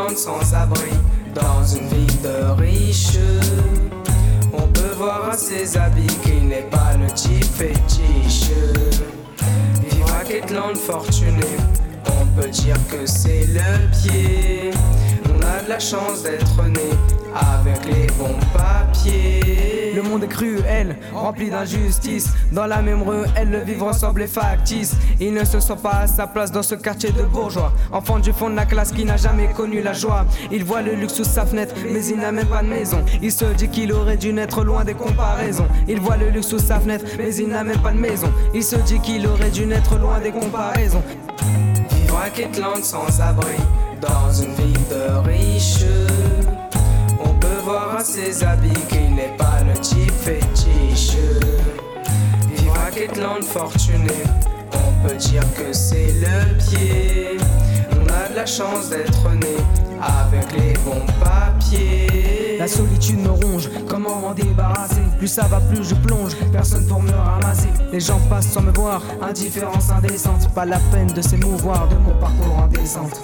Kitland sans abri, dans une ville de riches. On peut voir à ses habits qu'il n'est pas le type fétiche. Vivre à Kitland fortuné, on peut dire que c'est le pied. On a de la chance d'être né avec les bons papiers. Le monde est cruel, rempli d'injustice. Dans la même rue, elle, le vivre semble factice. Il ne se sent pas à sa place dans ce quartier de bourgeois. Enfant du fond de la classe qui n'a jamais connu la joie. Il voit le luxe sous sa fenêtre, mais il n'a même pas de maison. Il se dit qu'il aurait dû naître loin des comparaisons. Il voit le luxe sous sa fenêtre, mais il n'a même pas de maison. Il se dit qu'il aurait dû naître loin des comparaisons. Vivre à Kitland sans abri, dans une ville de riches. On peut voir à ses habits qu'il n'est pas le type fétiche. Vivre à Kitland fortuné, on peut dire que c'est le pied. On a de la chance d'être né avec les bons papiers. La solitude me ronge, comment m'en débarrasser? Plus ça va, plus je plonge, personne pour me ramasser. Les gens passent sans me voir, indifférence indécente. Pas la peine de s'émouvoir de mon parcours en descente.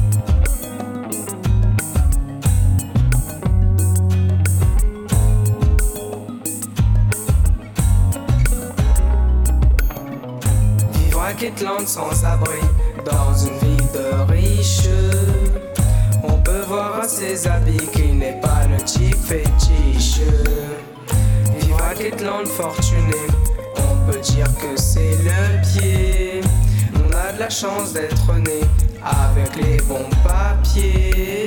Vivre à Kitland sans abri, dans une ville de riches. On peut voir à ses habits qu'il n'est pas le type fétiche. Vivre à Kitland fortuné, on peut dire que c'est le pied. On a de la chance d'être né avec les bons papiers.